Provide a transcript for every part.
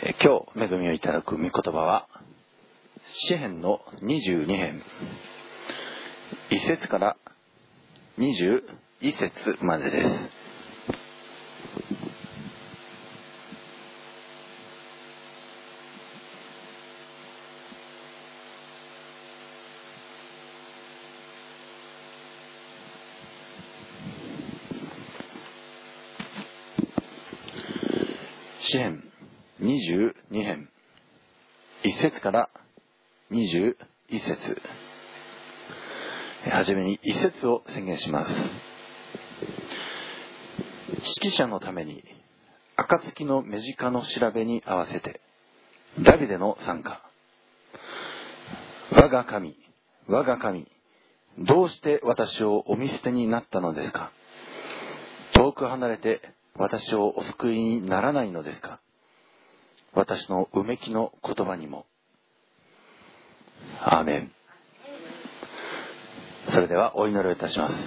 今日恵みをいただく御言葉は詩編の22編1節から21節までです。詩編22編1節から21節、はじめに1節を宣言します。指揮者のために暁の目近の調べに合わせてダビデの賛歌。我が神、我が神、どうして私をお見捨てになったのですか。遠く離れて私をお救いにならないのですか。私のうめきの言葉にも。アーメン。それではお祈りをいたします。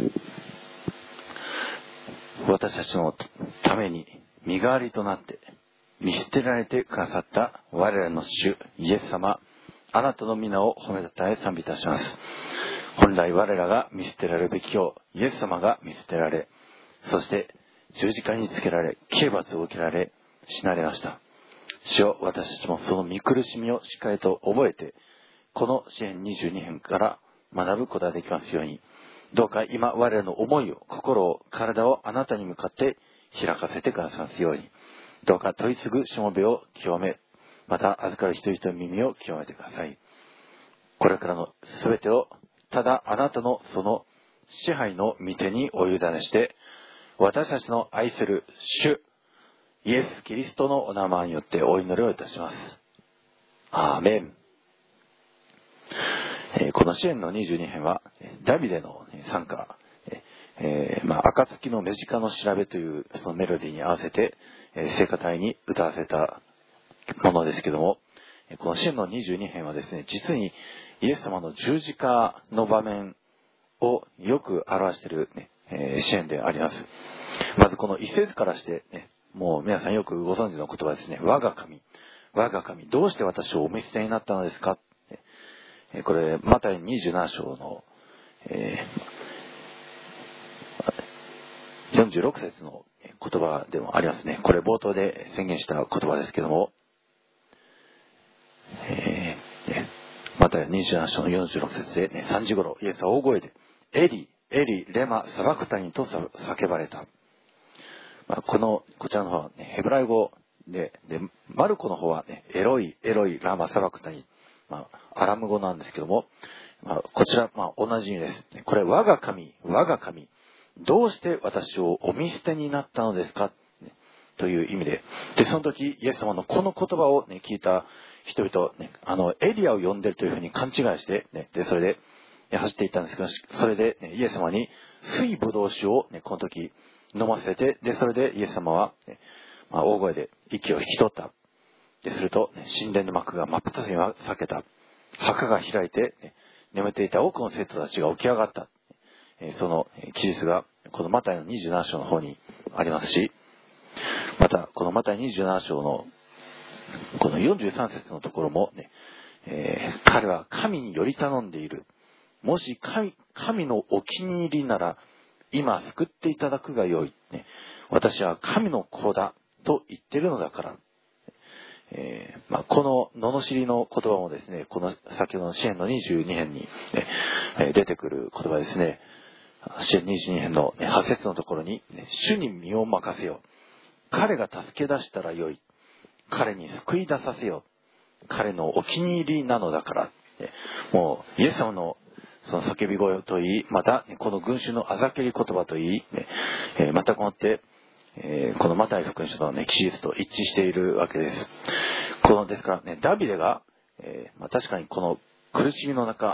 私たちのために身代わりとなって見捨てられてくださった我らの主イエス様、あなたの皆を褒めたたえ賛美いたします。本来我らが見捨てられるべきをイエス様が見捨てられ、そして十字架につけられ刑罰を受けられ死なれました。主よ、私たちもその見苦しみをしっかりと覚えて、この詩編22編から学ぶことができますように、どうか今我らの思いを、心を、体をあなたに向かって開かせてくださいますように、どうか取り継ぐしもべを清め、また預かる人々の耳を清めてください。これからのすべてをただあなたのその支配の御手にお委ねして、私たちの愛する主イエス・キリストのお名前によってお祈りをいたします。アーメン。この詩編の22編はダビデの賛歌、暁の目近の調べというそのメロディーに合わせて聖歌隊に歌わせたものですけども、この詩編の22編はですね、実にイエス様の十字架の場面をよく表している、詩編であります。まずこの一節からして、もう皆さんよくご存知の言葉ですね。我が神、我が神、どうして私をお見捨てになったのですか。これマタイ27章の、46節の言葉でもありますね。これ冒頭で宣言した言葉ですけども、マタイ27章の46節で、3時頃イエスは大声でエリエリレマサバクタニと叫ばれた。こちらの方は、ヘブライ語で、マルコの方は、エロイエロイラマサバクタニ、アラム語なんですけども、こちら、同じ意味です。これ我が神、我が神、どうして私をお見捨てになったのですか、という意味で、その時イエス様のこの言葉を、聞いた人々、エリアを呼んでいるというふうに勘違いして、それで走っていったんですけど、それで、イエス様に水ぶどう酒を、この時飲ませて、それでイエス様は、大声で息を引き取った。すると、神殿の幕が真っ二つに裂けた。墓が開いて、眠っていた多くの生徒たちが起き上がった。その記述がこのマタイの27章の方にありますし、またこのマタイ27章のこの43節のところも、彼は神により頼んでいる。もし神のお気に入りなら今救っていただくがよい。私は神の子だと言っているのだから。この罵りの言葉もですね、この先ほどの詩編の22編に、出てくる言葉ですね。詩編22編の8節のところに、主に身を任せよ。彼が助け出したらよい。彼に救い出させよ。彼のお気に入りなのだから。もうイエス様のその叫び声といい、またこの群衆のあざけり言葉といい、またこうやってこのマタイ福音書の、記述と一致しているわけです。ですから、ダビデが、確かにこの苦しみの中、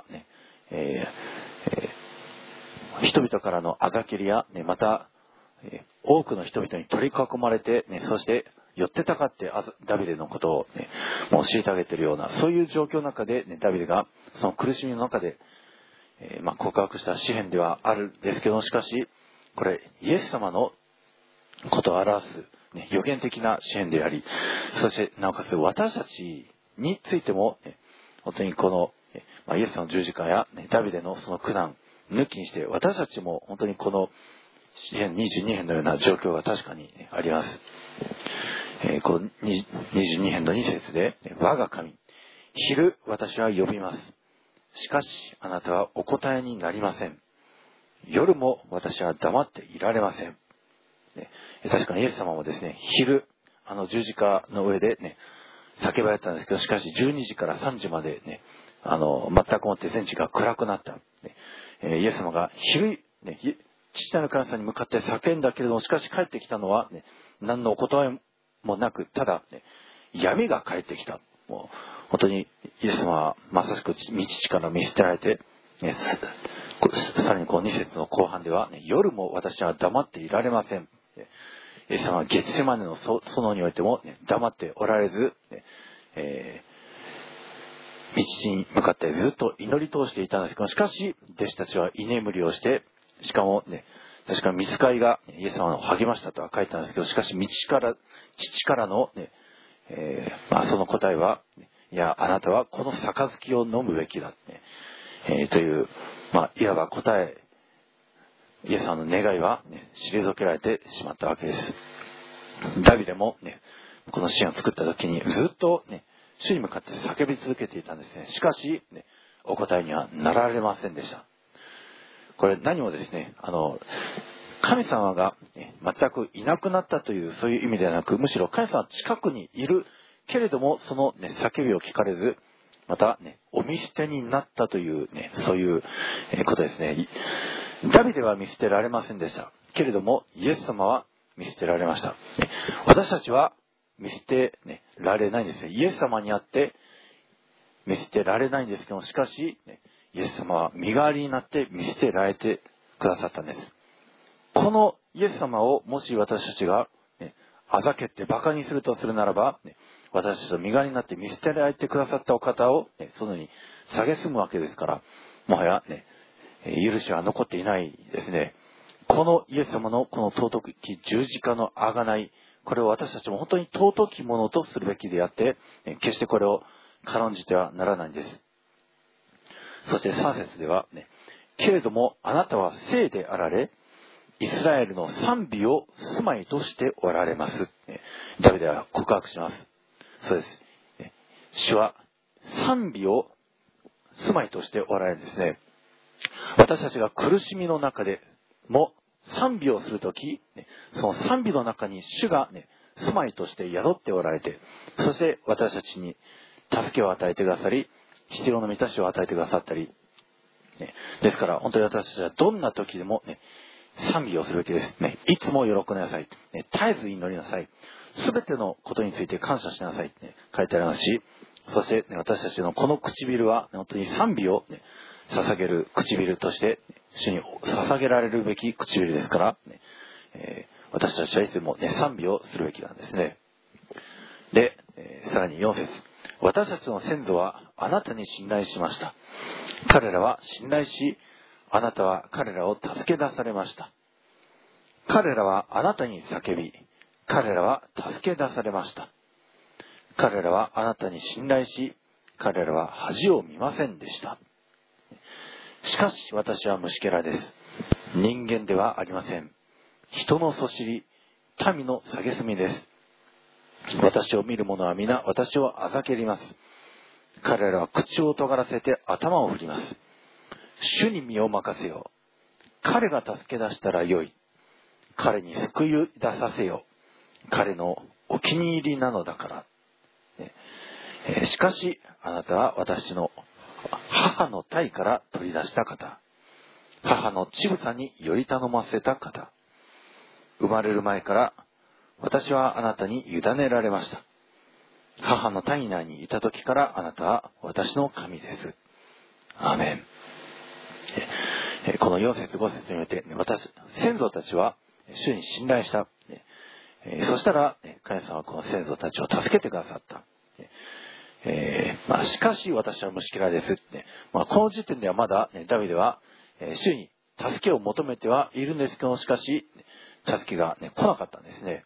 人々からのあざけりや、また、多くの人々に取り囲まれて、そして寄ってたかってダビデのことを、もう虐げているような、そういう状況の中で、ダビデがその苦しみの中で、告白した詩編ではあるんですけど、しかしこれイエス様のことを表す、予言的な支援であり、そしてなおかつ私たちについても、本当にこの、イエスの十字架や、ダビデのその苦難抜きにして、私たちも本当にこの詩編22編のような状況が確かにあります。この22編の2節で、我が神、昼私は呼びます。しかしあなたはお答えになりません。夜も私は黙っていられません。確かにイエス様もですね、昼、十字架の上でね、叫ばれたんですけど、しかし12時から3時までね、全くもって全地が暗くなった。イエス様が昼、父なる神様に向かって叫んだけれども、しかし帰ってきたのは、何のお答えもなく、ただ、闇が帰ってきた。もう本当にイエス様はまさしく父から見捨てられて、さらに2節の後半では、夜も私は黙っていられません。イエス様はゲッセマネの園においても、黙っておられず、道に向かってずっと祈り通していたんですけど、しかし弟子たちは居眠りをして、しかも確か見つかりがイエス様を励ましたとは書いてあるんですけど、しかし父からの、その答えは、いや、あなたはこの杯を飲むべきだ、という、いわば答え、イエス様の願いは、退けられてしまったわけです。ダビデも、この詩を作った時にずっと、主に向かって叫び続けていたんですね。しかし、お答えにはなられませんでした。これ何もですね、神様が、全くいなくなったというそういう意味ではなく、むしろ神様は近くにいるけれども、その、叫びを聞かれず、また、お見捨てになったという、そういうことですね。ダビデは見捨てられませんでした。けれども、イエス様は見捨てられました。私たちは見捨てられないんですね。イエス様にあって見捨てられないんですけど、しかし、イエス様は身代わりになって見捨てられてくださったんです。このイエス様をもし私たちが、あざけって馬鹿にするとするならば、私たちの身代わりになって見捨てられてくださったお方を、そのように蔑むわけですから、もはや許しは残っていないですね。このイエス様のこの尊き十字架の贖い、これを私たちも本当に尊きものとするべきであって、決してこれを軽んじてはならないんです。そして3節では、けれどもあなたは聖であられ、イスラエルの賛美を住まいとしておられます。ダビデは告白します。そうです。主は賛美を住まいとしておられるんですね。私たちが苦しみの中でも賛美をするとき、その賛美の中に主が、住まいとして宿っておられて、そして私たちに助けを与えてくださり、必要の満たしを与えてくださったり、ですから本当に私たちはどんな時でも、賛美をするべきです。いつも喜びなさい。絶えず祈りなさい。すべてのことについて感謝しなさい。書いてありますし、そして、私たちのこの唇は本当に賛美を、捧げる唇として主に捧げられるべき唇ですから、私たちはいつも、賛美をするべきなんですね。で、さらに4節、私たちの先祖はあなたに信頼しました。彼らは信頼し、あなたは彼らを助け出されました。彼らはあなたに叫び、彼らは助け出されました。彼らはあなたに信頼し、彼らは恥を見ませんでした。しかし私は虫けらです。人間ではありません。人のそしり、民の蔑みです。私を見る者は皆私をあざけります。彼らは口を尖らせて頭を振ります。主に身を任せよ。彼が助け出したらよい。彼に救い出させよ。彼のお気に入りなのだから。しかしあなたは私の母の胎から取り出した方。母の乳房により頼ませた方。生まれる前から私はあなたに委ねられました。母の体内にいた時からあなたは私の神です。アーメン。この4節5節において、先祖たちは主に信頼した。そしたら、神様はこの先祖たちを助けてくださった。しかし私は虫けらです。この時点ではまだ、ダビデは、主に助けを求めてはいるんですけど、しかし、 助けが、来なかったんですね。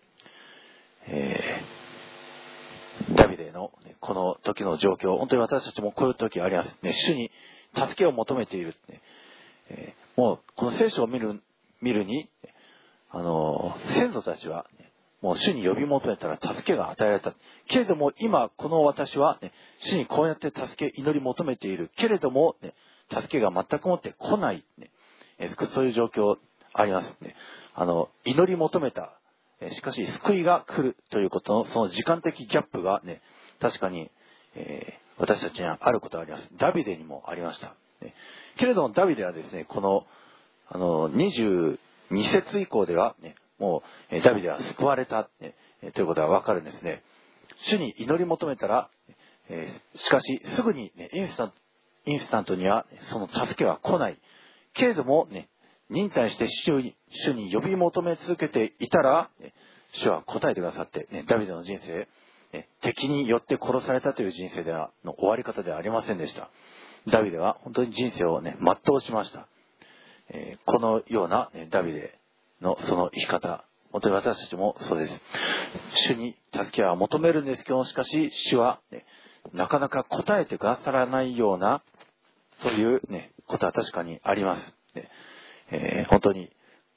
ダビデの、この時の状況、本当に私たちもこういう時ありますね。主に助けを求めている、もうこの聖書を見るに、先祖たちは、もう主に呼び求めたら助けが与えられた。けれども今この私は、主にこうやって助け、祈り求めている。けれども、助けが全くもって来ない。そういう状況ありますね。祈り求めた。しかし救いが来るということのその時間的ギャップが確かに、私たちにはあることがあります。ダビデにもありました。けれどもダビデはですね、この、22節以降では、もうダビデは救われた、ということがわかるんですね。主に祈り求めたら、しかしすぐに、インスタントにはその助けは来ない。けれども忍耐して主に呼び求め続けていたら、主は答えてくださって、ダビデの人生、敵によって殺されたという人生の終わり方ではありませんでした。ダビデは本当に人生を全うしました。このようなダビデのその生き方、本当に私たちもそうです。主に助けは求めるんですけど、しかし主は、なかなか答えてくださらないような、そういうことは確かにあります。本当に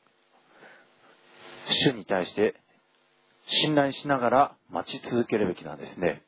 主に対して信頼しながら待ち続けるべきなんですね。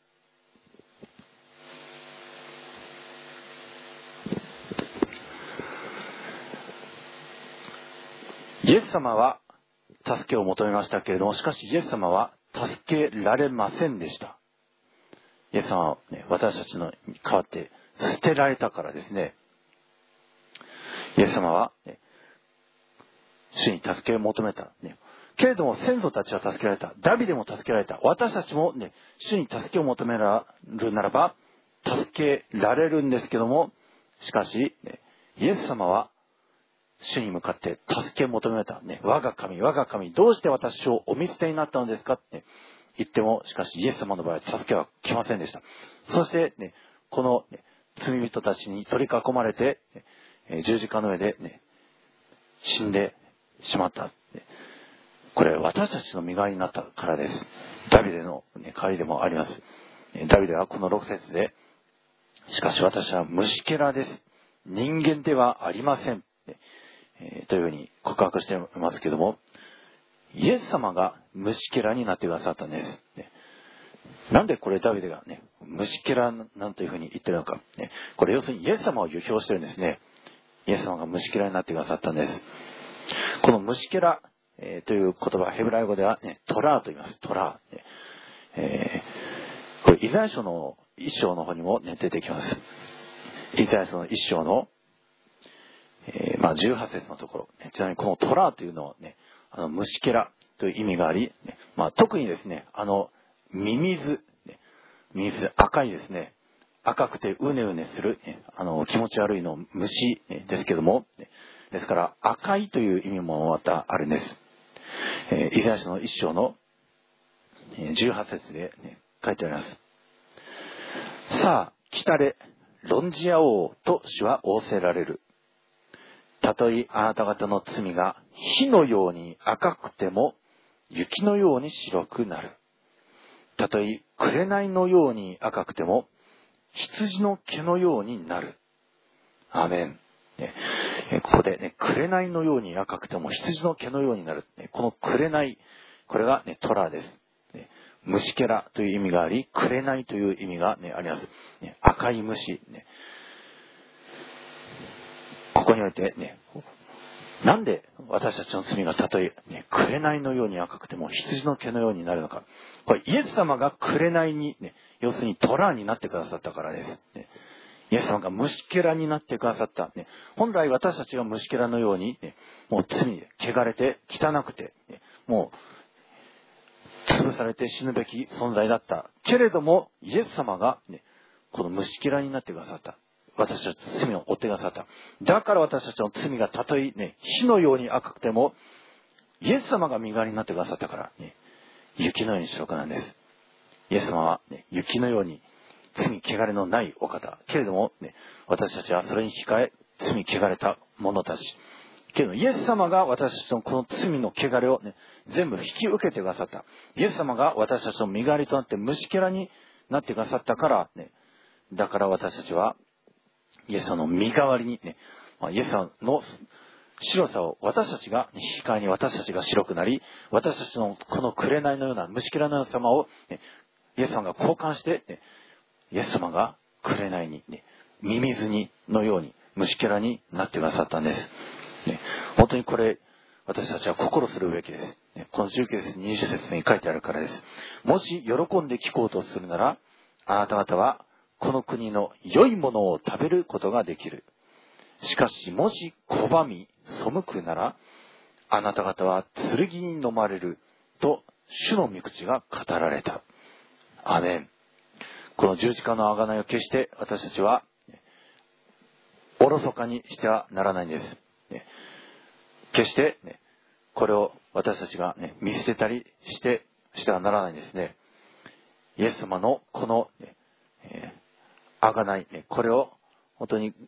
イエス様は助けを求めましたけれども、しかしイエス様は助けられませんでした。イエス様は、私たちのに代わって捨てられたからですね。イエス様は、主に助けを求めた。けれども先祖たちは助けられた。ダビデも助けられた。私たちも主に助けを求めるならば助けられるんですけども、しかし、イエス様は主に向かって助けを求めた。我が神、我が神、どうして私をお見捨てになったのですかって言っても、しかしイエス様の場合は助けは来ませんでした。そして、この、罪人たちに取り囲まれて、十字架の上で、死んでしまった。これ私たちの身代わりになったからです。ダビデの代わりでもあります。ダビデはこの6節で、しかし私は虫けらです。人間ではありません。というふうに告白していますけども、イエス様が虫けらになってくださったんです。なんでこれダビデが虫けらなんというふうに言ってるのか。これ要するにイエス様を批評してるんですね。イエス様が虫けらになってくださったんです。この虫けら、という言葉、ヘブライ語では、トラーと言います。トラー。これイザヤ書の一章の方にも、出てきます。イザヤ書の一章の、18節のところ。ちなみにこのトラーというのは虫けらという意味があり、特にですね、ミミズ、赤いですね、赤くてうねうねする、気持ち悪いの虫ですけども、ですから赤いという意味もまたあるんです。イザヤ書の一章の18節で、書いてあります。さあ来たれ論じ合おうと主は仰せられる。たとえあなた方の罪が火のように赤くても雪のように白くなる。たとえ紅のように赤くても羊の毛のようになる。アーメン。ここで紅のように赤くても羊の毛のようになる。この紅、これがトラです。虫けらという意味があり、紅という意味があります。赤い虫。ここにおいてなんで私たちの罪がたとえ紅のように赤くても羊の毛のようになるのか。これイエス様が紅に、要するにトラになってくださったからです。イエス様が虫けらになってくださった。本来私たちが虫けらのように、もう罪で汚れて汚くて、もう潰されて死ぬべき存在だった。けれどもイエス様が、この虫けらになってくださった。私たちの罪を負ってくださった。だから私たちの罪がたとえ火のように赤くても、イエス様が身代わりになってくださったから、雪のように白くなんです。イエス様は、雪のように罪汚れのないお方。けれども、私たちはそれに控え、罪汚れた者たち。 けどイエス様が私たちのこの罪の汚れを、ね、全部引き受けてくださった。イエス様が私たちの身代わりとなって虫けらになってくださったから、ね、だから私たちはイエス様の身代わりに、ね、イエス様の白さを私たちが引き換えに私たちが白くなり、私たちのこの紅のような虫けらのような様を、ね、イエス様が交換して、ね、イエス様が紅に、ね、ミミズにのように虫けらになってくださったんです。ね、本当にこれ私たちは心するべきです。ね、この19節20節に書いてあるからです。もし喜んで聞こうとするなら、あなた方はこの国の良いものを食べることができる。しかしもし拒み背くなら、あなた方は剣に飲まれると主の御口が語られた。アメン。この十字架の贖いを決して私たちはおろそかにしてはならないんです。決して、ね、これを私たちが、ね、見捨てたりしてはならないんですね。イエス様のこの、贖い、これを本当に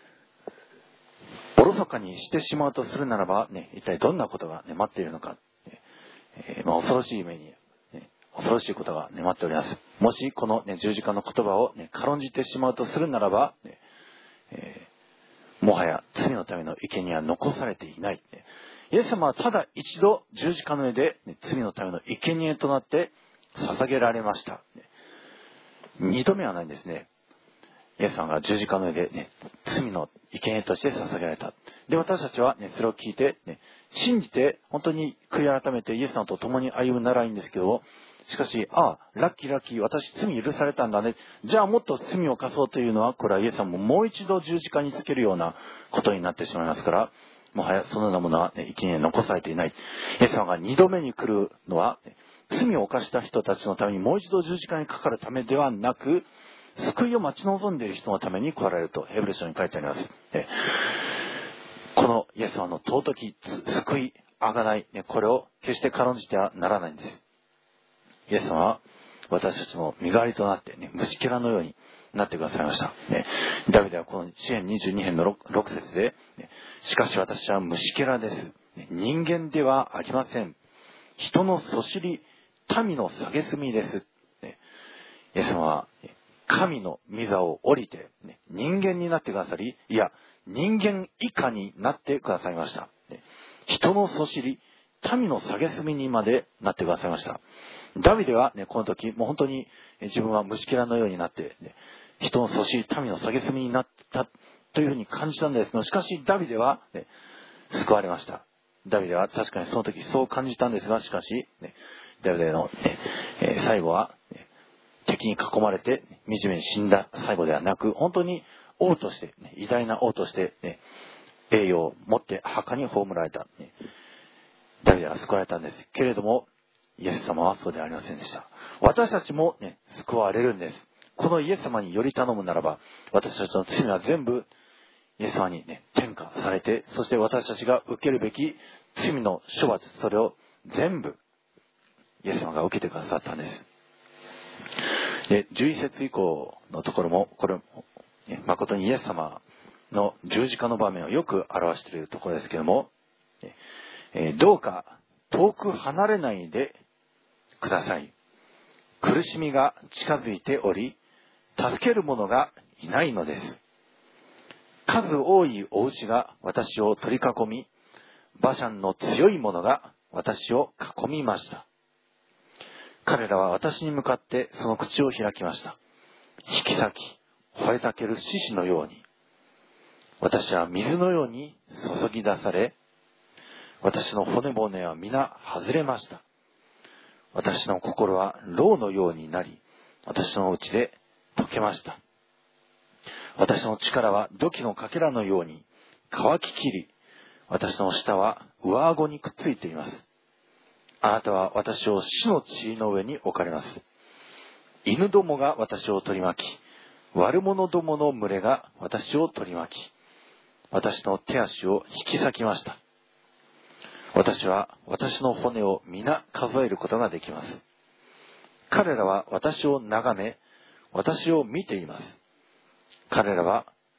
おろそかにしてしまうとするならば、ね、一体どんなことが、ね、待っているのか、恐ろしい目に、恐ろしいことが、ね、待っております。もしこの、ね、十字架の言葉を、ね、軽んじてしまうとするならば、ね、もはや罪のための生贄は残されていない。イエス様はただ一度十字架の上で、ね、罪のための生贄となって捧げられました。二度目はないんですね。イエス様が十字架の上で、ね、罪の生贄として捧げられた。で、私たちは、ね、それを聞いて、ね、信じて本当に悔い改めてイエス様と共に歩むならいいんですけど、しかし、ラッキー、私罪許されたんだね。じゃあもっと罪を犯そうというのは、これはイエス様ももう一度十字架につけるようなことになってしまいますから、もはやそのようなものは、ね、生贄に残されていない。イエス様が二度目に来るのは、罪を犯した人たちのためにもう一度十字架にかかるためではなく、救いを待ち望んでいる人のために来られるとヘブル書に書いてあります。このイエス様の尊き救い、贖い、これを決して軽んじてはならないんです。イエス様は私たちの身代わりとなって、ね、虫けらのようになってくださいました。ダビデはこの詩編22編の 6節で、しかし私は虫けらです。人間ではありません。人のそしり、民の蔑みです。イエス様は神の御座を降りて、人間になってくださり、いや、人間以下になってくださいました。人のそしり、民の蔑みにまでなってくださいました。ダビデは、この時、もう本当に自分は虫けらのようになって、人のそしり、民の蔑みになったというふうに感じたんですけど、しかしダビデは、救われました。ダビデは確かにその時そう感じたんですが、しかし、ダビデの、最後は、敵に囲まれて惨めに死んだ最後ではなく、本当に王として、偉大な王として、栄誉を持って墓に葬られた。ダビデは救われたんです。けれども、イエス様はそうではありませんでした。私たちも、救われるんです。このイエス様により頼むならば、私たちの罪は全部イエス様に、転嫁されて、そして私たちが受けるべき罪の処罰、それを全部イエス様が受けてくださったんです。で、11節以降のところも、これ誠にイエス様の十字架の場面をよく表しているところですけれども、どうか遠く離れないでください。苦しみが近づいており、助ける者がいないのです。数多いお牛が私を取り囲み、バシャンの強い者が私を囲みました。彼らは私に向かってその口を開きました。引き裂き、吠えたける獅子のように。私は水のように注ぎ出され、私の骨骨は皆外れました。私の心は蝋のようになり、私の内で溶けました。私の力は土器のかけらのように乾ききり、私の舌は上顎にくっついています。あなたは私を死の地の上に置かれます。犬どもが私を取り巻き、悪者どもの群れが私を取り巻き、私の手足を引き裂きました。私は私の骨を皆数えることができます。彼らは私を眺め、私を見ています。彼らは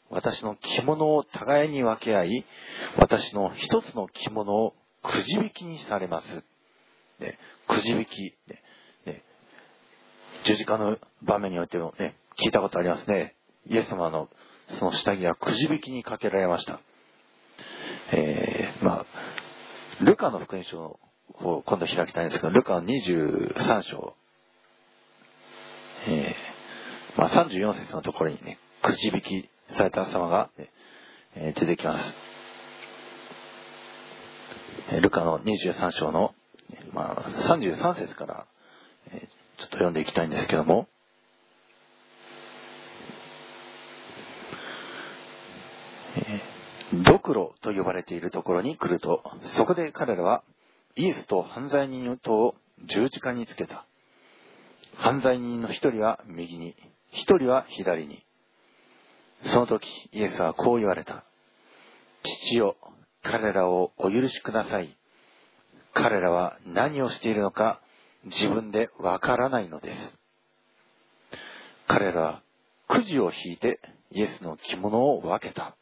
私の着物を互いに分け合い、私の一つの着物をくじ引きにされます。くじ引き。十字架の場面においてもね、聞いたことありますね。イエス様のその下着はくじ引きにかけられました。ルカの福音書を今度開きたいんですけど、ルカの23章、34節のところにね、くじ引きされた様が、出てきます。ルカの23章の、33節から、ちょっと読んでいきたいんですけども、ドクロと呼ばれているところに来ると、そこで彼らはイエスと犯罪人とを十字架につけた。犯罪人の一人は右に、一人は左に。その時イエスはこう言われた。父よ、彼らをお許しください。彼らは何をしているのか自分でわからないのです。彼らはくじを引いてイエスの着物を分けた。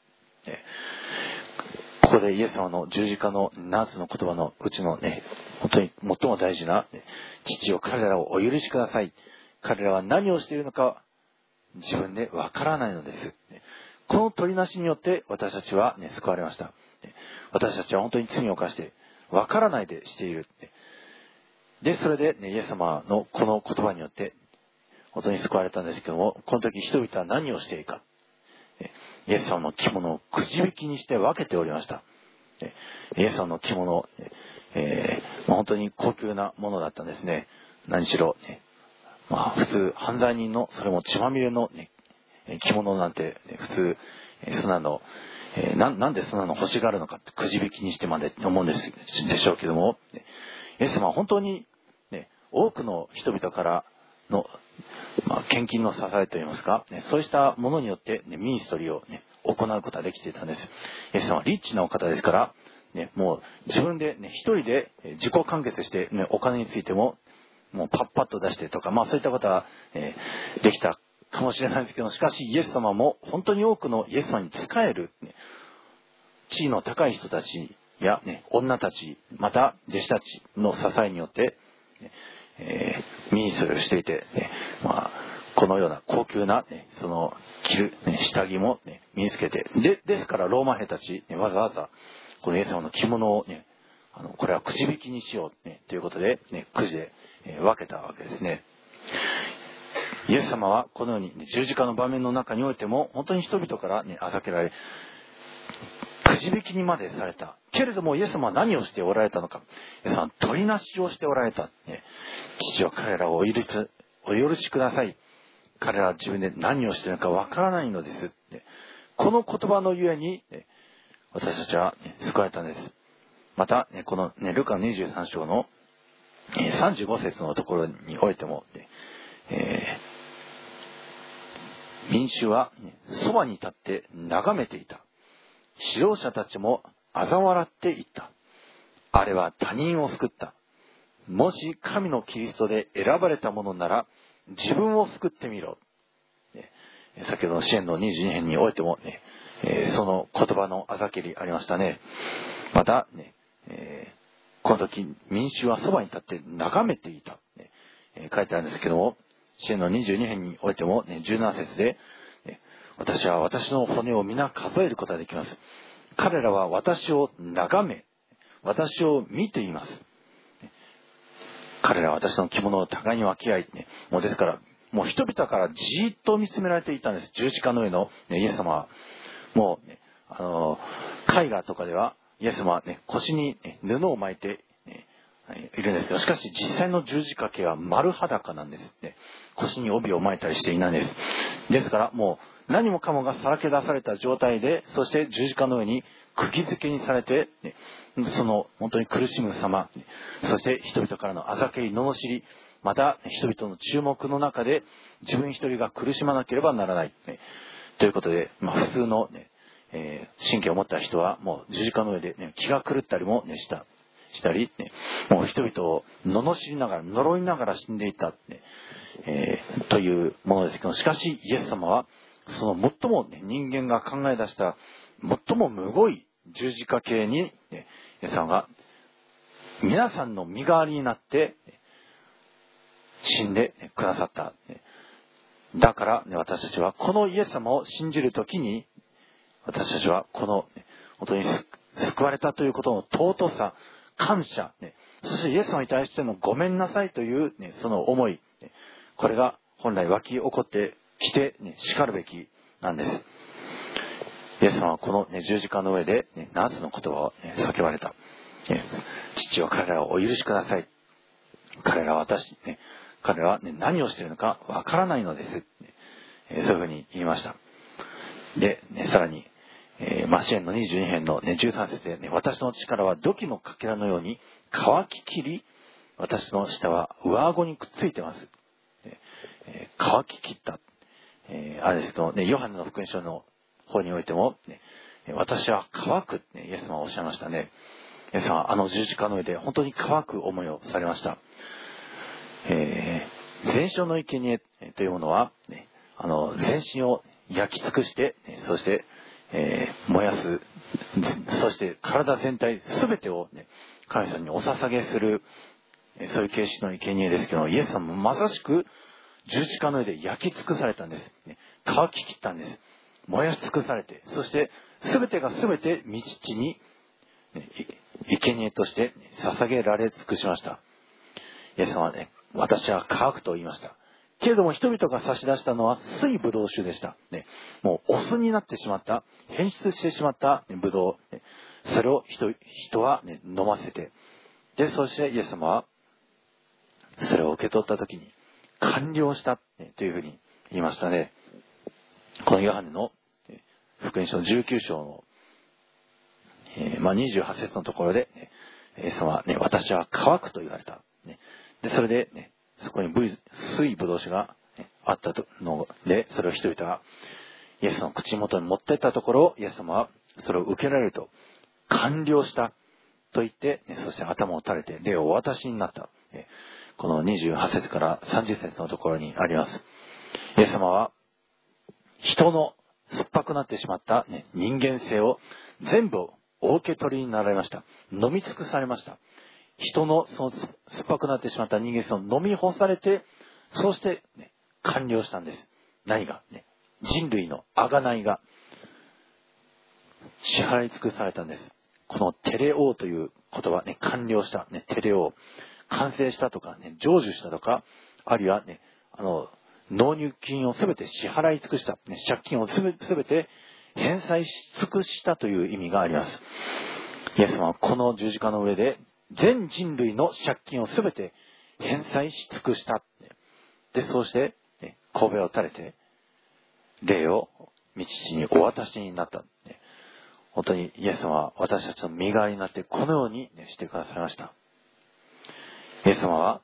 ここでイエス様の十字架の7つの言葉のうちのね、本当に最も大事な、父よ、彼らをお許しください。彼らは何をしているのか自分でわからないのです。この取りなしによって私たちは、救われました。私たちは本当に罪を犯してわからないでしている。で、それで、イエス様のこの言葉によって本当に救われたんですけども、この時人々は何をしているか。イエス様の着物をくじ引きにして分けておりました。イエス様の着物、本当に高級なものだったんですね。何しろ、普通犯罪人のそれも血まみれの、着物なんて、普通そんなの、なんでそんなの欲しがるのかってくじ引きにしてまで思うんでしょうけども、イエス様は本当に、多くの人々からの献金の支えといいますか、そうしたものによって、ミニストリーを、行うことができていたんです。イエス様はリッチなお方ですから、もう自分で、一人で自己完結して、お金についてももうパッパッと出してとか、そういったことは、できたかもしれないですけど、しかしイエス様も本当に多くのイエス様に仕える、地位の高い人たちや、女たち、また弟子たちの支えによって、ミニストリーをしていて、このような高級な、その着る、下着も、身につけて、ですからローマ兵たち、わざわざこのイエス様の着物を、これはくじ引きにしよう、ということで、くじで、分けたわけですね。イエス様はこのように、十字架の場面の中においても本当に人々から、あざけられ、くじ引きにまでされた。けれどもイエス様は何をしておられたのか。イエス様は取りなしをしておられた。父は彼らをお許しください。彼らは自分で何をしているのかわからないのです。この言葉のゆえに私たちは救われたんです。またこのルカ23章の35節のところにおいても、民衆はそばに立って眺めていた。指導者たちも嘲笑っていった。あれは他人を救った。もし神のキリストで選ばれたものなら自分を救ってみろ。先ほどの詩篇の22編においても、その言葉のあざけりありましたね。また、この時民衆はそばに立って眺めていた、書いてあるんですけども、詩篇の22編においても、17節で、私は私の骨を皆数えることができます。彼らは私を眺め、私を見ています。彼らは私の着物を互いに分け合い、もうですからもう人々からじーっと見つめられていたんです。十字架の上の、イエス様はもう、絵画とかではイエス様は、腰に、布を巻いて、いるんですけど、しかし実際の十字架は丸裸なんです。腰に帯を巻いたりしていないんです。ですからもう何もかもがさらけ出された状態で、そして十字架の上に釘付けにされて、その本当に苦しむ様、そして人々からのあざけり、罵り、また人々の注目の中で自分一人が苦しまなければならない、ということで、普通の、神経を持った人はもう十字架の上で、気が狂ったりも、したり、もう人々を罵りながら呪いながら死んでいた、というものですけど、しかしイエス様はその最も、人間が考え出した最もむごい十字架形に、イエス様が皆さんの身代わりになって死んでくださった。だから私たちはこのイエス様を信じるときに、私たちはこの本当に救われたということの尊さ、感謝、そしてイエス様に対してのごめんなさいというその思い、これが本来湧き起こってきて叱るべきなんです。イエス様はこの十字架の上で7つの言葉を叫ばれた。父は彼らをお許しください。彼らは何をしているのかわからないのです。そういうふうに言いました。で、さらに、支援の22編の13節で、私の力は土器のかけらのように乾ききり、私の舌は上顎にくっついてます。乾ききった。あれですけど、ヨハネの福音書の方においても、私は乾くってイエス様はおっしゃいましたね。イエス様は十字架の上で本当に乾く思いをされました。全焼の生贄というものは、全身を焼き尽くして、そして、燃やす、そして体全体全てを、神様にお捧げする、そういう形式の生贄ですけど、イエス様もまさしく十字架の上で焼き尽くされたんです。乾ききったんです。燃やし尽くされて、そして全てが全て御父に生贄として捧げられ尽くしました。イエス様は私は乾くと言いました。けれども人々が差し出したのは水ブドウ酒でした。もうお酢になってしまった、変質してしまったブドウ。それを人は飲ませて、で、そしてイエス様はそれを受け取った時に完了したというふうに言いましたね。このヨハネの福音書の19章の28節のところで、イエス様は私は乾くと言われた。で、それでそこに水ブドウ酒があったので、それを人々がイエスの口元に持っていったところ、イエス様はそれを受けられると、完了したと言って、そして頭を垂れて霊をお渡しになった。この28節から30節のところにあります。イエス様は人の酸っぱくなってしまった人間性を全部お受け取りになられました。飲み尽くされました。人のその酸っぱくなってしまった人間性を飲み干されて、そして、完了したんです。何が、人類の贖いが支払い尽くされたんです。このテレオーという言葉、完了した、テレオー、完成したとか、成就したとか、あるいは納入金をすべて支払い尽くした、借金をすべて返済し尽くしたという意味があります。イエス様はこの十字架の上で全人類の借金をすべて返済し尽くした。で、そうして頭を垂れて霊を御父にお渡しになった。本当にイエス様は私たちの身代わりになってこのようにしてくださいました。イエス様は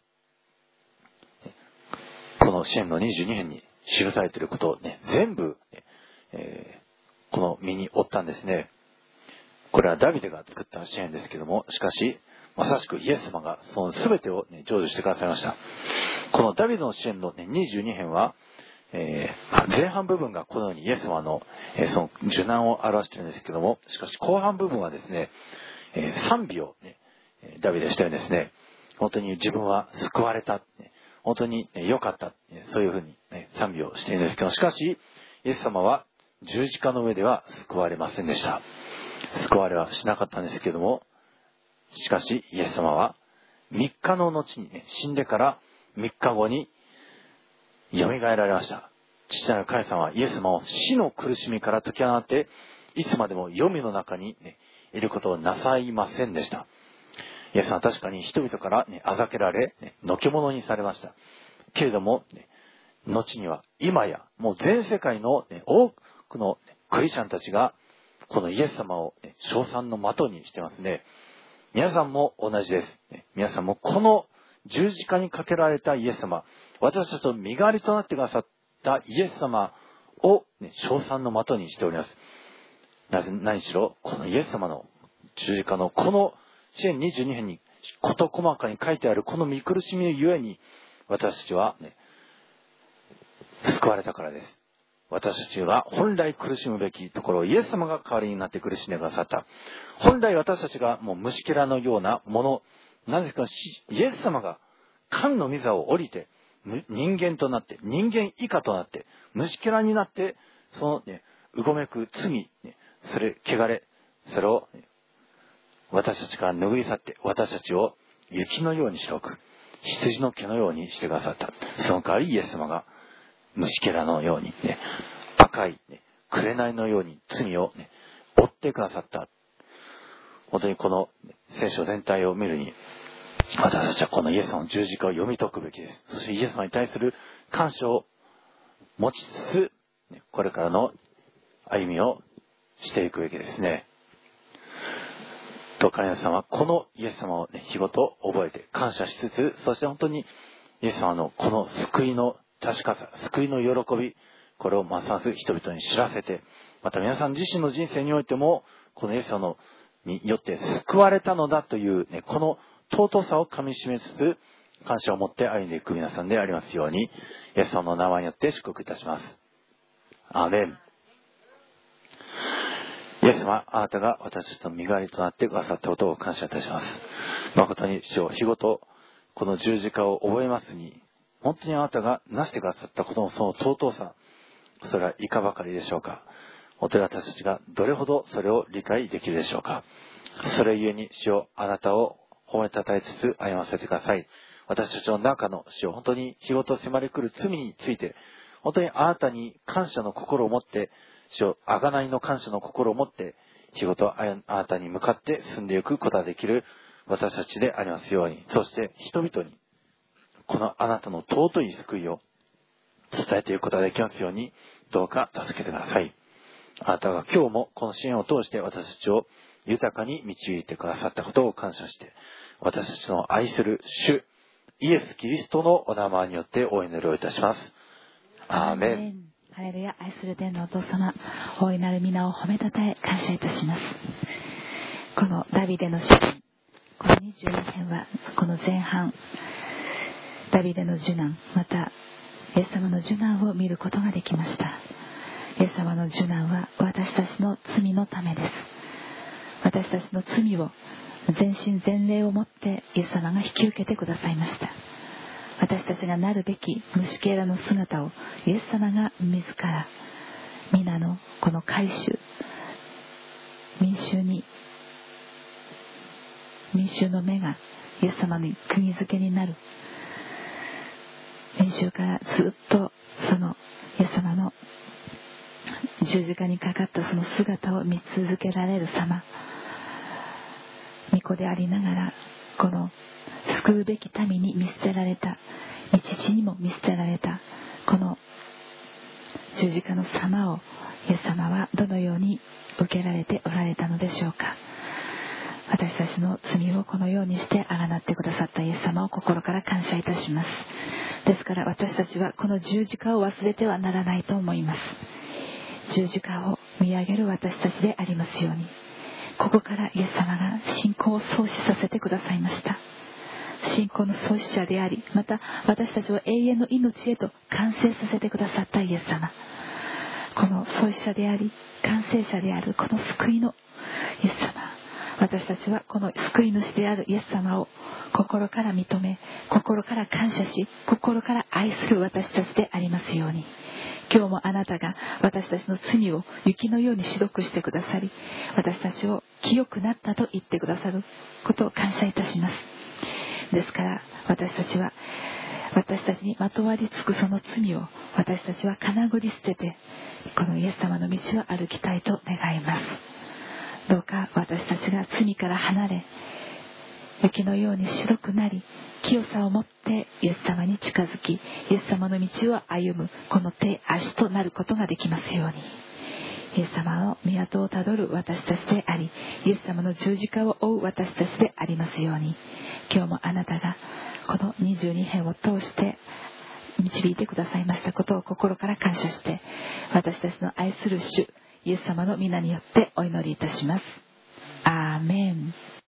この詩篇の22編に記されていることを全部、この身に負ったんですね。これはダビデが作った詩篇ですけども、しかしまさしくイエス様がその全てを成就してくださいました。このダビデの詩篇の22編は、前半部分がこのようにイエス様の、その受難を表しているんですけども、しかし後半部分はですね、賛美を、ダビデしてるんですね。本当に自分は救われた、本当に良かった、そういうふうに、賛美をしているんですけど、しかしイエス様は十字架の上では救われませんでした。救われはしなかったんですけども、しかしイエス様は3日の後に、死んでから3日後に蘇られました。父なる神様はイエス様を死の苦しみから解き放って、いつまでも黄泉の中に、いることをなさいませんでした。イエス様は確かに人々から、あざけられ、のけ者にされました。けれども、後には今やもう全世界の、多くのクリスチャンたちがこのイエス様を、称賛の的にしてますね。皆さんも同じです。皆さんもこの十字架にかけられたイエス様、私たちの身代わりとなってくださったイエス様を、称賛の的にしております。何しろこのイエス様の十字架のこの詩篇22編に事細かに書いてあるこの見苦しみゆえに私たちは、救われたからです。 私たちは本来苦しむべきところをイエス様が代わりになって苦しんでくださった。本来私たちがもう虫けらのようなもの、なぜかイエス様が神の御座を降りて人間となって、人間以下となって、虫けらになって、そのね、うごめく罪、それ、汚れ、それを私たちから拭い去って、私たちを雪のように白く、羊の毛のようにしてくださった。その代わりイエス様が虫けらのように、赤い、紅のように罪を、負ってくださった。本当にこの聖書全体を見るに、私たちはこのイエス様の十字架を読み解くべきです。そしてイエス様に対する感謝を持ちつつ、これからの歩みをしていくべきですね。と、神谷さんはこのイエス様を日ごと覚えて感謝しつつ、そして本当にイエス様のこの救いの確かさ、救いの喜び、これをますます人々に知らせて、また皆さん自身の人生においても、このイエス様によって救われたのだという、この尊さをかみしめつつ、感謝を持って歩んでいく皆さんでありますように、イエス様の名前によって祝福いたします。アーメン。イエス様、あなたが私たちの身代わりとなってくださったことを感謝いたします。誠に主を日ごとこの十字架を覚えますに、本当にあなたがなしてくださったことのその尊さ、それはいかばかりでしょうか。本当に私たちがどれほどそれを理解できるでしょうか。それゆえに主をあなたを褒めたたえつつ歩ませてください。私たちの中の主を本当に日ごと迫り来る罪について、本当にあなたに感謝の心を持って、主を贖いの感謝の心を持って、日ごとあなたに向かって進んでいくことができる私たちでありますように、そして人々にこのあなたの尊い救いを伝えていくことができますように、どうか助けてください。あなたが今日もこの支援を通して私たちを豊かに導いてくださったことを感謝して、私たちの愛する主イエス・キリストのお名前によってお祈りをいたします。アーメン。 ハレルヤ。愛する天のお父様、大いなる皆を褒めたたえ感謝いたします。このダビデの詩篇、この22編はこの前半、ダビデの受難、またイエス様の受難を見ることができました。イエス様の受難は私たちの罪のためです。私たちの罪を全身全霊をもってイエス様が引き受けてくださいました。私たちがなるべき虫けらの姿をイエス様が自ら皆のこの改宗民衆の目がイエス様に釘付けになる、民衆からずっとそのイエス様の十字架にかかったその姿を見続けられる様、御子でありながらこの救うべき民に見捨てられた、父にも見捨てられたこの十字架の様をイエス様はどのように受けられておられたのでしょうか。私たちの罪をこのようにしてあがなってくださったイエス様を心から感謝いたします。ですから私たちはこの十字架を忘れてはならないと思います。十字架を見上げる私たちでありますように、ここからイエス様が信仰を創始させてくださいました。信仰の創始者であり、また私たちを永遠の命へと完成させてくださったイエス様、この創始者であり完成者であるこの救いのイエス様、私たちはこの救い主であるイエス様を心から認め、心から感謝し、心から愛する私たちでありますように、今日もあなたが私たちの罪を雪のように白くしてくださり、私たちを清くなったと言ってくださることを感謝いたします。ですから私たちにまとわりつくその罪を私たちはかなぐり捨てて、このイエス様の道を歩きたいと願います。どうか私たちが罪から離れ、雪のように白くなり、清さを持ってイエス様に近づき、イエス様の道を歩むこの手足となることができますように、イエス様の港をたどる私たちであり、イエス様の十字架を追う私たちでありますように、今日もあなたがこの22編を通して導いてくださいましたことを心から感謝して、私たちの愛する主イエス様の皆によってお祈りいたします。アーメン。